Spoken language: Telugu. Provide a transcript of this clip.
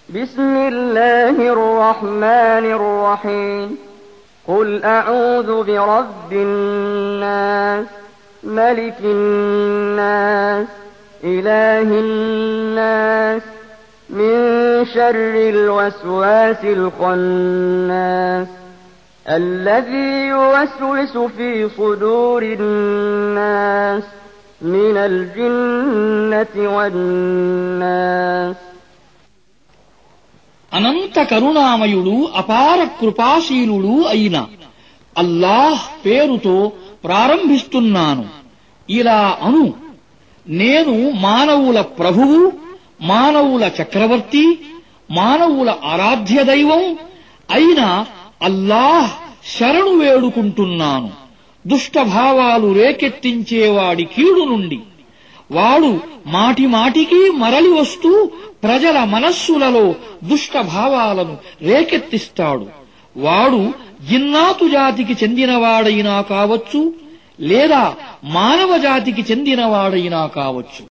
بسم الله الرحمن الرحيم قل أعوذ برب الناس ملك الناس إله الناس من شر الوسواس الخناس الذي يوسوس في صدور الناس من الجنة والناس అనంత కరుణామయుడు అపార కృపాశీలుడు అయిన అల్లాహ్ పేరుతో ప్రారంభిస్తున్నాను. ఇలా అను, నేను మానవుల ప్రభువు, మానవుల చక్రవర్తి, మానవుల ఆరాధ్య దైవం అయిన అల్లాహ్ శరణు వేడుకుంటున్నాను దుష్టభావాలు రేకెత్తించేవాడి కీడు నుండి. వాడు మాటిమాటికి మరలి వస్తూ ప్రజల మనస్సులలో దుష్టభావాలను రేకెత్తిస్తాడు. వాడు జిన్నాతు జాతికి చెందినవాడైనా కావచ్చు, లేదా మానవ జాతికి చెందినవాడైనా కావచ్చు.